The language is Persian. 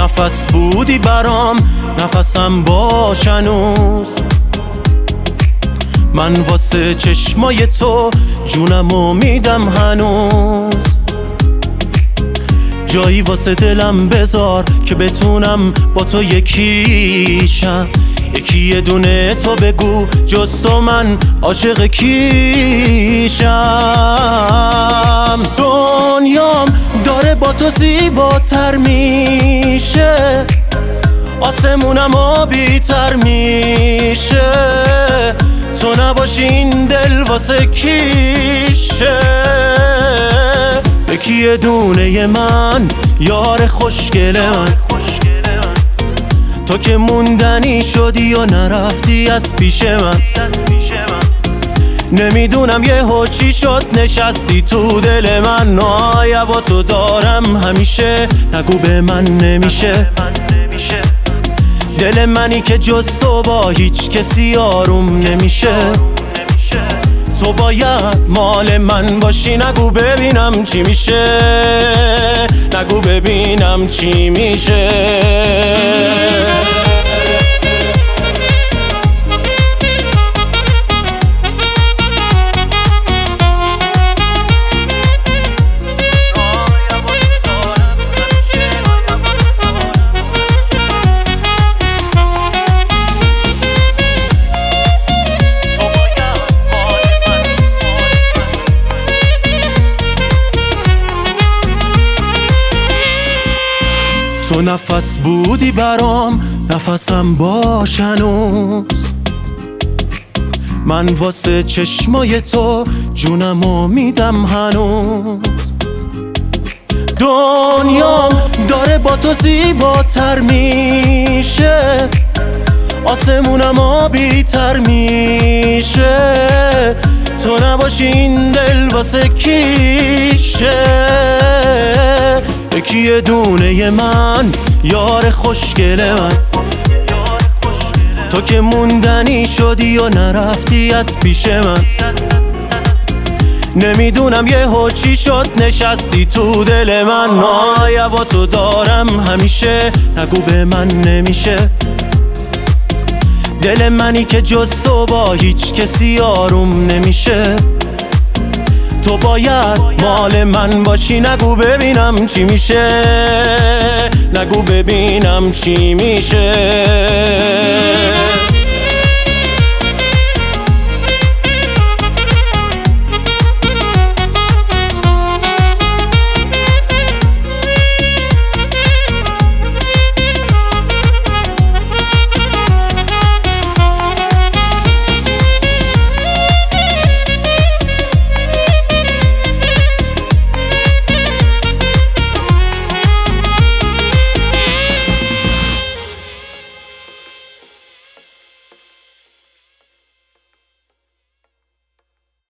نفس بودی برام، نفسم باش هنوز. من واسه چشمای تو جونمو میدم هنوز. جایی واسه دلم بذار که بتونم با تو یکیشم. یه دونه تو بگو جز تو من عاشق کیشم. دنیام داره با تو زیباتر میشه، آسمونم آبی تر میشه. تو نباشی این دل واسه کیشه. یه دونه من یار خوشگل من، تو که موندنی شدی و نرفتی از پیش من. نمیدونم یهو چی شد نشستی تو دل من. نایه با تو دارم همیشه، نگو به من نمیشه. دل منی که جز تو با هیچ کسی آروم نمیشه. تو باید مال من باشی، نگو ببینم چی میشه. نگو ببینم چی میشه. تو نفس بودی برام، نفسم باش هنوز. من واسه چشمای تو جونمو میدم هنوز. دنیام داره با تو زیباتر میشه، آسمونم آبی تر میشه. تو نباشی این دل واسه کیشه. یه دونه من یار خوشگل من، تو که موندنی شدی و نرفتی از پیش من. نمیدونم یهو چی شد نشستی تو دل من. نایه با تو دارم همیشه، نگو به من نمیشه. دل منی که جز تو با هیچ کسی آروم نمیشه. تو باید مال من باشی، نگو ببینم چی میشه. نگو ببینم چی میشه.